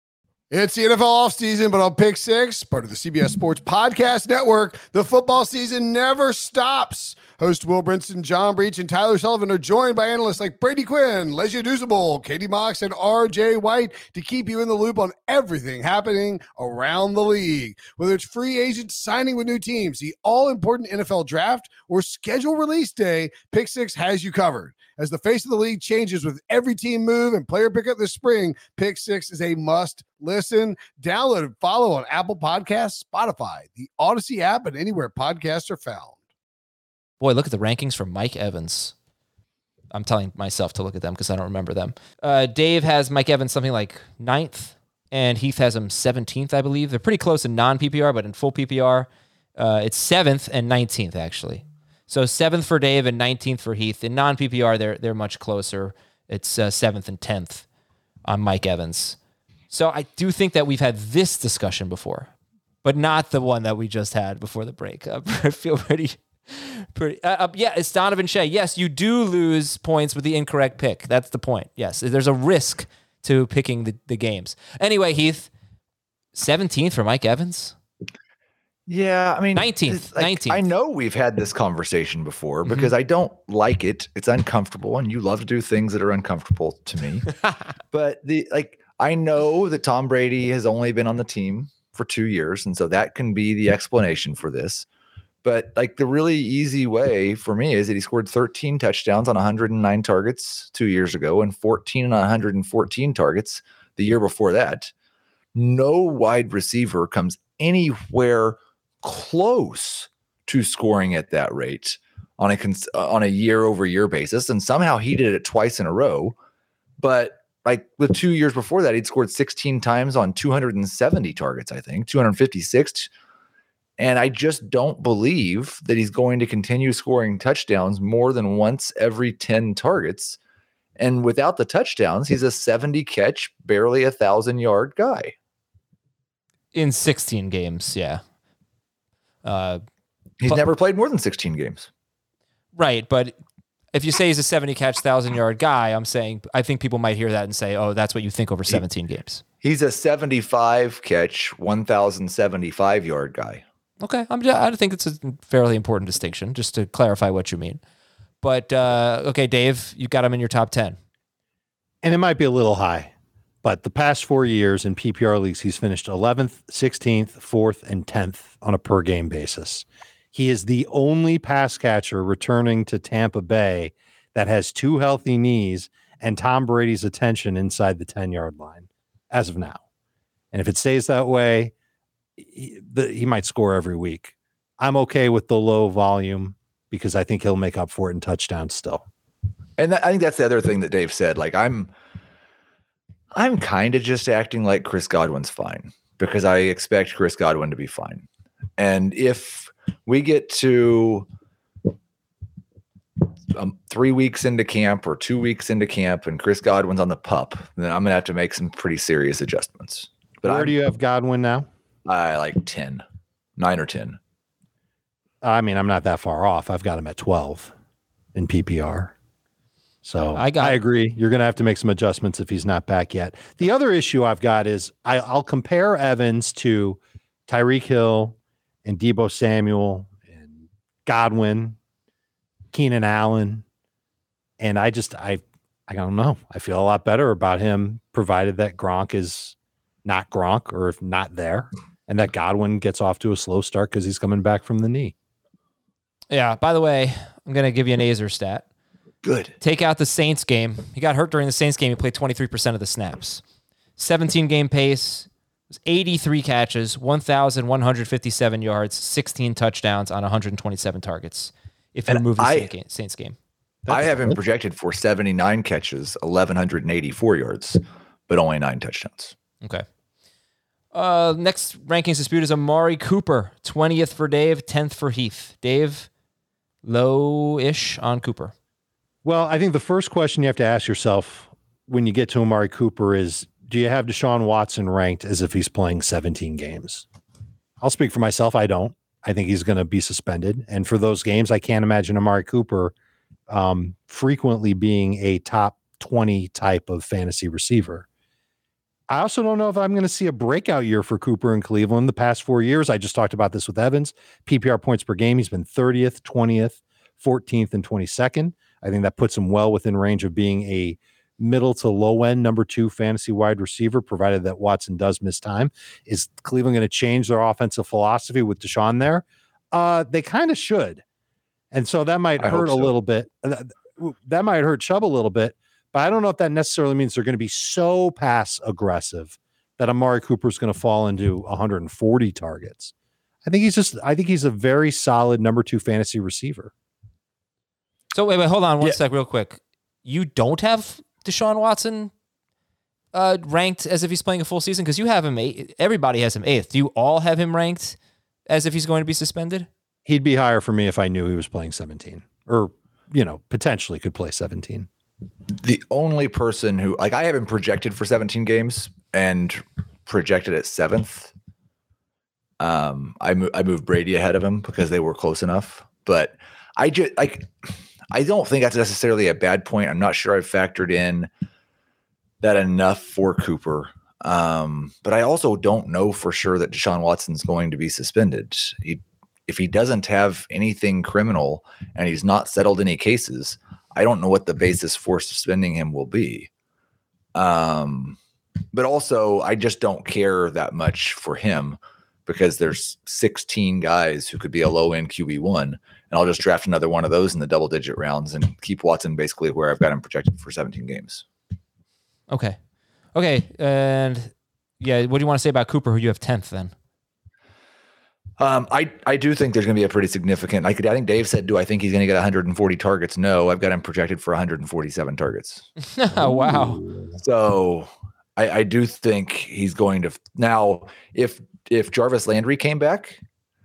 It's the N F L offseason, but on Pick Six, part of the C B S Sports Podcast Network, the football season never stops. Host Will Brinson, John Breach, and Tyler Sullivan are joined by analysts like Brady Quinn, Lesia Duzable, Katie Mox, and R J White to keep you in the loop on everything happening around the league. Whether it's free agents signing with new teams, the all-important N F L draft, or schedule release day, Pick Six has you covered. As the face of the league changes with every team move and player pickup this spring, Pick Six is a must listen. Download and follow on Apple Podcasts, Spotify, the Odyssey app, and anywhere podcasts are found. Boy, look at the rankings for Mike Evans. I'm telling myself to look at them because I don't remember them. Uh, Dave has Mike Evans something like ninth, and Heath has him seventeenth, I believe. They're pretty close in non-P P R, but in full P P R, uh, it's seventh and nineteenth, actually. So seventh for Dave and nineteenth for Heath. In non-P P R, they're they're much closer. It's uh, seventh and tenth on Mike Evans. So I do think that we've had this discussion before, but not the one that we just had before the break. I feel pretty... Pretty, uh, uh, yeah, it's Donovan Shea. Yes, you do lose points with the incorrect pick. That's the point. Yes, there's a risk to picking the, the games. Anyway, Heath, seventeenth for Mike Evans. Yeah, I mean, nineteenth. Like, nineteenth. I know we've had this conversation before because mm-hmm. I don't like it. It's uncomfortable, and you love to do things that are uncomfortable to me. But the like, I know that Tom Brady has only been on the team for two years, and so that can be the explanation for this. But like the really easy way for me is that he scored thirteen touchdowns on one hundred nine targets two years ago and fourteen on one hundred fourteen targets the year before that. No wide receiver comes anywhere close to scoring at that rate on a cons- on a year over year basis. And somehow he did it twice in a row. But like the two years before that, he'd scored sixteen times on two hundred seventy targets, I think, two hundred fifty-six. And I just don't believe that he's going to continue scoring touchdowns more than once every ten targets. And without the touchdowns, he's a seventy catch, barely a thousand yard guy. In sixteen games, yeah. Uh, he's but, never played more than sixteen games. Right, but if you say he's a seventy catch, thousand yard guy, I'm saying I think people might hear that and say, "Oh, that's what you think over seventeen he, games." He's a seventy-five catch, one thousand seventy-five yard guy. Okay, I'm. I think it's a fairly important distinction, just to clarify what you mean. But uh, okay, Dave, you got him in your top ten, and it might be a little high, but the past four years in P P R leagues, he's finished eleventh, sixteenth, fourth, and tenth on a per game basis. He is the only pass catcher returning to Tampa Bay that has two healthy knees and Tom Brady's attention inside the ten-yard line as of now. And if it stays that way, he, the, he might score every week. I'm okay with the low volume because I think he'll make up for it in touchdowns still. And that, I think that's the other thing that Dave said. Like, I'm, I'm kind of just acting like Chris Godwin's fine because I expect Chris Godwin to be fine. And if we get to um, three weeks into camp or two weeks into camp and Chris Godwin's on the pup, then I'm going to have to make some pretty serious adjustments. But where I'm, do you have Godwin now? I like ten, nine or ten. I mean, I'm not that far off. I've got him at twelve in P P R. So I, got, I agree. You're going to have to make some adjustments if he's not back yet. The other issue I've got is I, I'll compare Evans to Tyreek Hill and Deebo Samuel and Godwin, Keenan Allen. And I just, I, I don't know. I feel a lot better about him, provided that Gronk is not Gronk or if not there, and that Godwin gets off to a slow start because he's coming back from the knee. Yeah. By the way, I'm going to give you an Azer stat. Good. Take out the Saints game. He got hurt during the Saints game. He played twenty-three percent of the snaps. seventeen game pace. eighty-three catches, one thousand one hundred fifty-seven yards, sixteen touchdowns on one hundred twenty-seven targets. If you remove the I, Saints game. Saints game. I have him projected for seventy-nine catches, one thousand one hundred eighty-four yards, but only nine touchdowns. Okay. Uh, next rankings dispute is Amari Cooper, twentieth for Dave, tenth for Heath. Dave, low-ish on Cooper. Well, I think the first question you have to ask yourself when you get to Amari Cooper is, do you have Deshaun Watson ranked as if he's playing seventeen games? I'll speak for myself. I don't. I think he's going to be suspended. And for those games, I can't imagine Amari Cooper um, frequently being a top twenty type of fantasy receiver. I also don't know if I'm going to see a breakout year for Cooper in Cleveland. The past four years, I just talked about this with Evans. P P R points per game, he's been thirtieth, twentieth, fourteenth, and twenty-second. I think that puts him well within range of being a middle to low end number two fantasy wide receiver, provided that Watson does miss time. Is Cleveland going to change their offensive philosophy with Deshaun there? Uh, they kind of should. And so that might I hurt a so. little bit. That might hurt Chubb a little bit, but I don't know if that necessarily means they're going to be so pass aggressive that Amari Cooper is going to fall into one hundred forty targets. I think he's just, I think he's a very solid number two fantasy receiver. So wait, wait, hold on one Yeah. sec real quick. You don't have Deshaun Watson uh, ranked as if he's playing a full season? Because you have him eight. Everybody has him eighth. Do you all have him ranked as if he's going to be suspended? He'd be higher for me if I knew he was playing seventeen or, you know, potentially could play seventeen. The only person who, like, I have him projected for seventeen games and projected at seventh. Um, I, mo- I moved Brady ahead of him because they were close enough. But I just, like, I don't think that's necessarily a bad point. I'm not sure I've factored in that enough for Cooper. Um, but I also don't know for sure that Deshaun Watson's going to be suspended. He, if he doesn't have anything criminal and he's not settled any cases, I don't know what the basis for suspending him will be. Um, but also, I just don't care that much for him because there's sixteen guys who could be a low-end Q B one, and I'll just draft another one of those in the double-digit rounds and keep Watson basically where I've got him projected for seventeen games. Okay. Okay. And yeah, what do you want to say about Cooper, who you have tenth then? Um, I, I do think there's going to be a pretty significant, I could, I think Dave said, do I think he's going to get one hundred forty targets? No, I've got him projected for one hundred forty-seven targets. Oh, wow. So I, I do think he's going to now, if, if Jarvis Landry came back,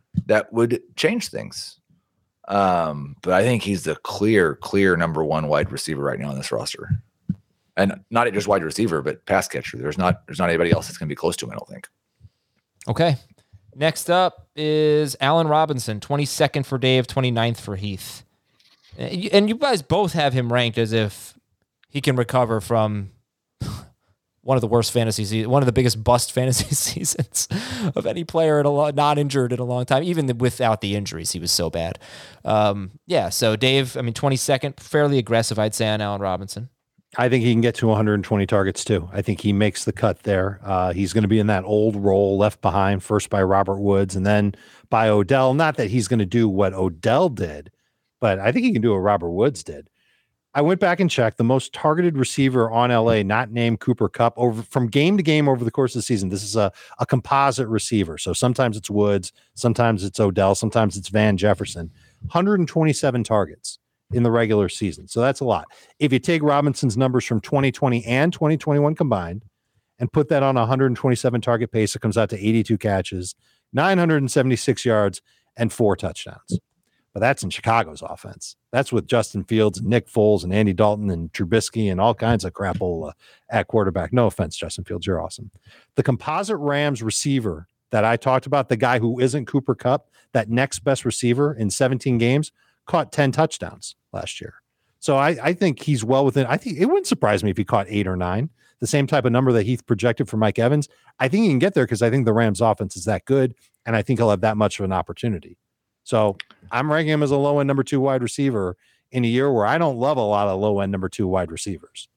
that would change things. Um, but I think he's the clear, clear number one wide receiver right now on this roster. And not just wide receiver, but pass catcher. There's not there's not anybody else that's going to be close to him, I don't think. Okay. Next up is Allen Robinson, twenty-second for Dave, twenty-ninth for Heath. And you guys both have him ranked as if he can recover from one of the worst fantasy seasons, one of the biggest bust fantasy seasons of any player, at a lo- not injured in a long time. Even without the injuries, he was so bad. Um, yeah, so Dave, I mean, twenty-second, fairly aggressive, I'd say, on Allen Robinson. I think he can get to one hundred twenty targets too. I think he makes the cut there. Uh, he's going to be in that old role left behind first by Robert Woods and then by Odell. Not that he's going to do what Odell did, but I think he can do what Robert Woods did. I went back and checked the most targeted receiver on L A, not named Cooper Kupp, over from game to game over the course of the season. This is a, a composite receiver. So sometimes it's Woods, sometimes it's Odell, sometimes it's Van Jefferson. one hundred twenty-seven targets in the regular season. So that's a lot. If you take Robinson's numbers from twenty twenty and twenty twenty-one combined and put that on a one hundred twenty-seven target pace, it comes out to eighty-two catches, nine hundred seventy-six yards, and four touchdowns. But that's in Chicago's offense. That's with Justin Fields and Nick Foles and Andy Dalton and Trubisky and all kinds of crapola at quarterback. No offense, Justin Fields, you're awesome. The composite Rams receiver that I talked about, the guy who isn't Cooper Kupp, that next best receiver in seventeen games, caught ten touchdowns last year. So I, I think he's well within. I think it wouldn't surprise me if he caught eight or nine, the same type of number that Heath projected for Mike Evans. I think he can get there because I think the Rams offense is that good, and I think he'll have that much of an opportunity. So I'm ranking him as a low end number two wide receiver in a year where I don't love a lot of low end number two wide receivers.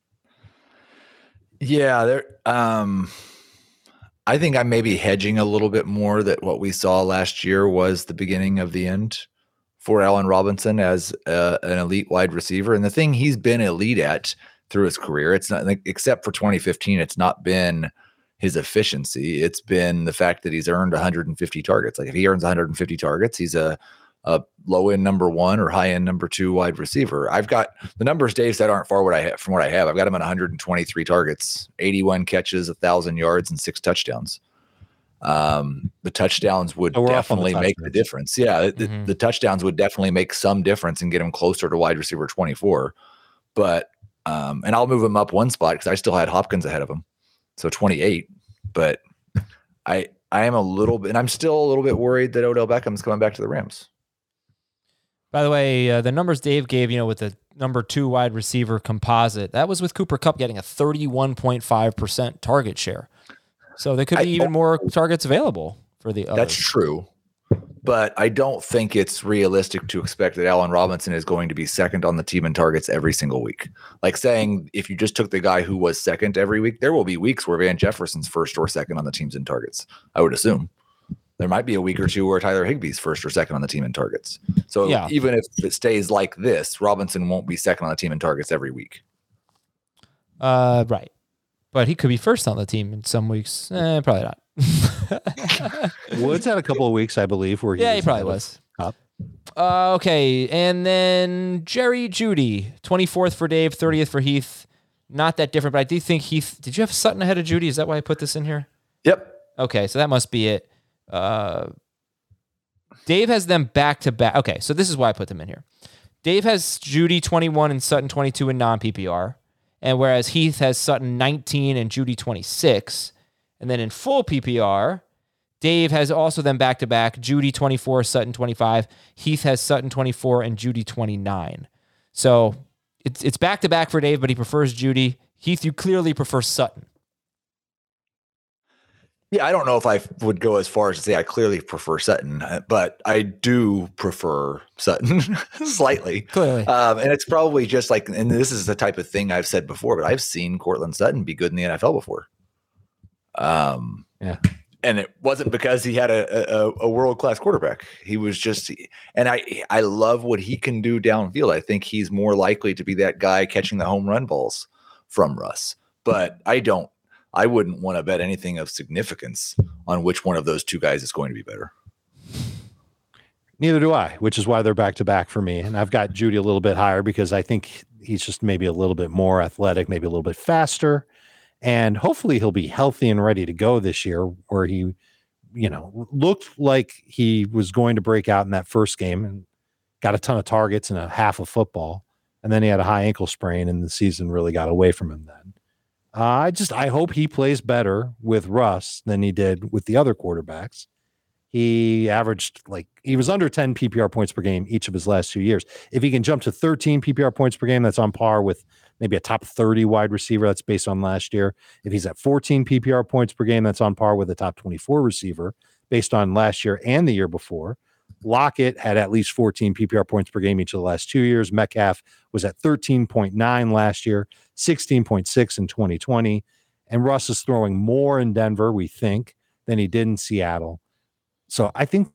Yeah, there. Um, I think I'm maybe hedging a little bit more that what we saw last year was the beginning of the end for Allen Robinson as uh, an elite wide receiver. And the thing he's been elite at through his career, it's not, except for twenty fifteen, it's not been his efficiency. It's been the fact that he's earned one hundred fifty targets. Like if he earns one hundred fifty targets, he's a, a low end number one or high end number two wide receiver. I've got the numbers Dave said aren't far what I have from what I have. I've got him at one hundred twenty-three targets, eighty-one catches, a thousand yards, and six touchdowns. Um, the touchdowns would oh, definitely the make the difference. Yeah. The, Mm-hmm. the touchdowns would definitely make some difference and get him closer to wide receiver twenty-four. But, um, and I'll move him up one spot because I still had Hopkins ahead of him. So twenty-eight, but I, I am a little bit, and I'm still a little bit worried that Odell Beckham's coming back to the Rams. By the way, uh, the numbers Dave gave, you know, with the number two wide receiver composite, that was with Cooper Kupp getting a thirty-one point five percent target share. So there could be I, even more targets available for the others. That's true. But I don't think it's realistic to expect that Allen Robinson is going to be second on the team in targets every single week. Like saying if you just took the guy who was second every week, there will be weeks where Van Jefferson's first or second on the teams in targets, I would assume. There might be a week or two where Tyler Higbee's first or second on the team in targets. So yeah. Even if it stays like this, Robinson won't be second on the team in targets every week. Uh, right. But he could be first on the team in some weeks. Eh, probably not. Woods had a couple of weeks, I believe, where he yeah, was he probably was. Up. Uh, okay, and then Jerry Jeudy, twenty-fourth for Dave, thirtieth for Heath. Not that different, but I do think Heath. Did you have Sutton ahead of Jeudy? Is that why I put this in here? Yep. Okay, so that must be it. Uh, Dave has them back to back. Okay, so this is why I put them in here. Dave has Jeudy twenty-one and Sutton twenty-two in non-P P R. And whereas Heath has Sutton nineteen and Jeudy twenty-six. And then in full P P R, Dave has also them back-to-back, Jeudy twenty-four, Sutton twenty-five. Heath has Sutton twenty-four and Jeudy twenty-nine. So it's it's back-to-back for Dave, but he prefers Jeudy. Heath, you clearly prefer Sutton. Yeah, I don't know if I would go as far as to say I clearly prefer Sutton, but I do prefer Sutton slightly. Clearly. Um, and it's probably just like, and this is the type of thing I've said before, but I've seen Courtland Sutton be good in the N F L before. Um, yeah. And it wasn't because he had a, a, a world-class quarterback. He was just, and I, I love what he can do downfield. I think he's more likely to be that guy catching the home run balls from Russ, but I don't, I wouldn't want to bet anything of significance on which one of those two guys is going to be better. Neither do I, which is why they're back to back for me. And I've got Jeudy a little bit higher because I think he's just maybe a little bit more athletic, maybe a little bit faster. And hopefully he'll be healthy and ready to go this year, where he you know, looked like he was going to break out in that first game and got a ton of targets and a half of football. And then he had a high ankle sprain and the season really got away from him then. Uh, I just, I hope he plays better with Russ than he did with the other quarterbacks. He averaged like, he was under ten P P R points per game each of his last two years. If he can jump to thirteen P P R points per game, that's on par with maybe a top thirty wide receiver. That's based on last year. If he's at fourteen P P R points per game, that's on par with a top twenty-four receiver based on last year and the year before. Lockett had at least fourteen P P R points per game each of the last two years. Metcalf was at thirteen point nine last year, sixteen point six in twenty twenty. And Russ is throwing more in Denver, we think, than he did in Seattle. So I think.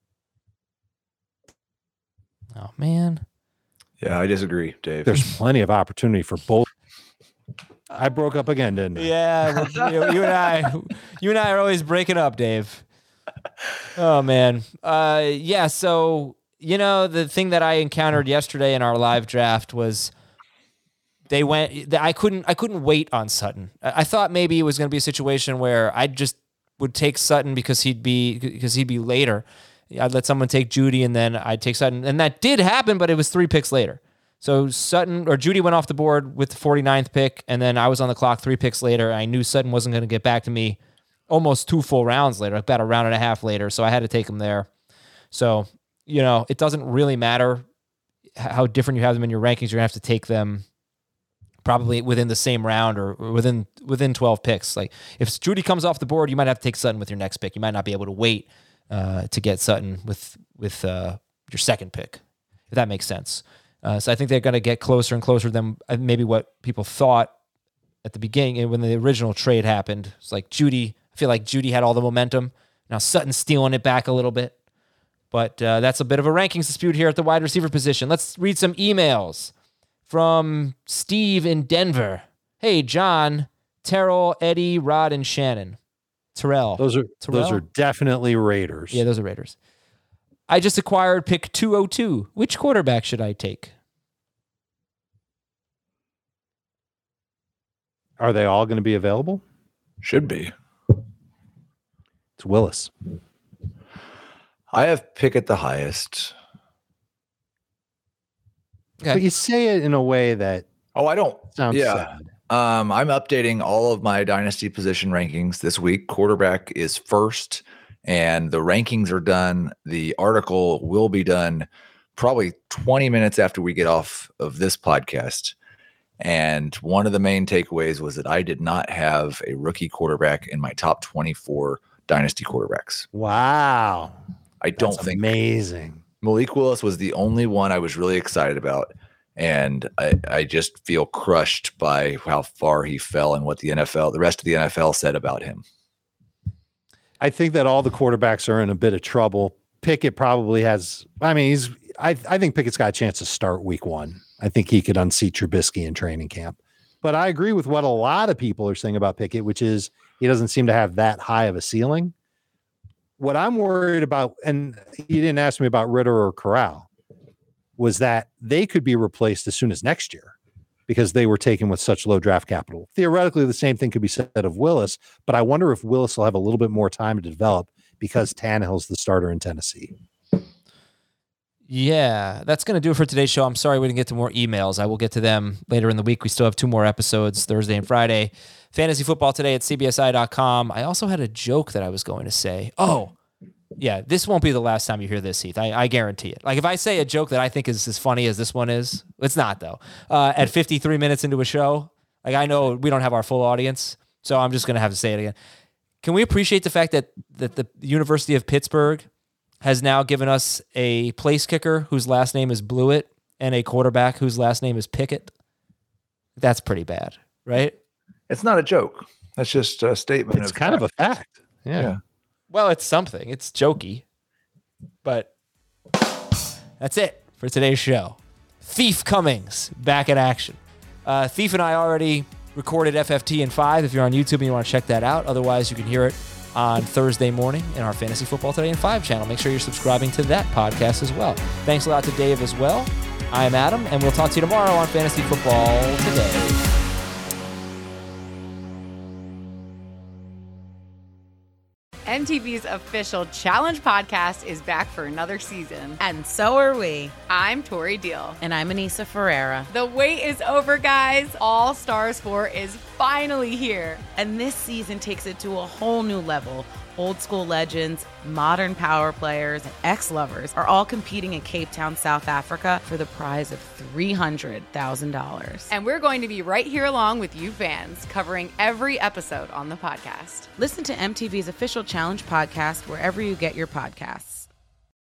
Oh, man. Yeah, I disagree, Dave. There's plenty of opportunity for both. I broke up again, didn't I? Yeah, you, you and I, you and I are always breaking up, Dave. Oh man, uh, yeah. So you know, the thing that I encountered yesterday in our live draft was they went. I couldn't. I couldn't wait on Sutton. I thought maybe it was going to be a situation where I just would take Sutton because he'd be because he'd be later. I'd let someone take Judy and then I'd take Sutton, and that did happen, but it was three picks later. So Sutton or Judy went off the board with the forty-ninth pick, and then I was on the clock three picks later. I knew Sutton wasn't going to get back to me almost two full rounds later, about a round and a half later, so I had to take him there. So, you know, it doesn't really matter how different you have them in your rankings. You're going to have to take them probably within the same round or within within twelve picks. Like, if Judy comes off the board, you might have to take Sutton with your next pick. You might not be able to wait uh, to get Sutton with, with uh, your second pick, if that makes sense. Uh, so I think they're going to get closer and closer than maybe what people thought at the beginning. And when the original trade happened, it's like Judy, I feel like Judy had all the momentum. Now Sutton's stealing it back a little bit. But uh, that's a bit of a rankings dispute here at the wide receiver position. Let's read some emails from Steve in Denver. Hey, John, Terrell, Eddie, Rod, and Shannon. Terrell. Those are Terrell? Those are definitely Raiders. Yeah, those are Raiders. I just acquired pick two oh two. Which quarterback should I take? Are they all going to be available? Should be. It's Willis. I have Pickett the highest. Okay. But you say it in a way that Oh, I don't. sounds yeah. sad. Um, I'm updating all of my dynasty position rankings this week. Quarterback is first, and the rankings are done. The article will be done probably twenty minutes after we get off of this podcast. And one of the main takeaways was that I did not have a rookie quarterback in my top twenty-four dynasty quarterbacks. Wow. I don't That's think amazing. Malik Willis was the only one I was really excited about. And I, I just feel crushed by how far he fell and what the N F L, the rest of the N F L said about him. I think that all the quarterbacks are in a bit of trouble. Pickett probably has, I mean, he's, I, I think Pickett's got a chance to start week one. I think he could unseat Trubisky in training camp. But I agree with what a lot of people are saying about Pickett, which is he doesn't seem to have that high of a ceiling. What I'm worried about, and you didn't ask me about Ritter or Corral, was that they could be replaced as soon as next year because they were taken with such low draft capital. Theoretically, the same thing could be said of Willis, but I wonder if Willis will have a little bit more time to develop because Tannehill's the starter in Tennessee. Yeah, that's going to do it for today's show. I'm sorry we didn't get to more emails. I will get to them later in the week. We still have two more episodes, Thursday and Friday. Fantasy Football Today at C B S I dot com. I also had a joke that I was going to say. Oh, yeah, this won't be the last time you hear this, Heath. I, I guarantee it. Like, if I say a joke that I think is as funny as this one is, it's not, though. Uh, at fifty-three minutes into a show, like, I know we don't have our full audience, so I'm just going to have to say it again. Can we appreciate the fact that, that the University of Pittsburgh has now given us a place kicker whose last name is Blewett and a quarterback whose last name is Pickett? That's pretty bad, right? It's not a joke. That's just a statement. It's of kind fact. of a fact. Yeah. Yeah. Well, it's something. It's jokey. But that's it for today's show. Thief Cummings back in action. Uh, Thief and I already recorded F F T in five. If you're on YouTube and you want to check that out. Otherwise, you can hear it on Thursday morning in our Fantasy Football Today in five channel. Make sure you're subscribing to that podcast as well. Thanks a lot to Dave as well. I'm Adam, and we'll talk to you tomorrow on Fantasy Football Today. M T V's official Challenge podcast is back for another season. And so are we. I'm Tori Deal. And I'm Anissa Ferreira. The wait is over, guys. All Stars four is finally here. And this season takes it to a whole new level. Old school legends, modern power players, and ex-lovers are all competing in Cape Town, South Africa for the prize of three hundred thousand dollars. And we're going to be right here along with you fans, covering every episode on the podcast. Listen to M T V's official Challenge podcast wherever you get your podcasts.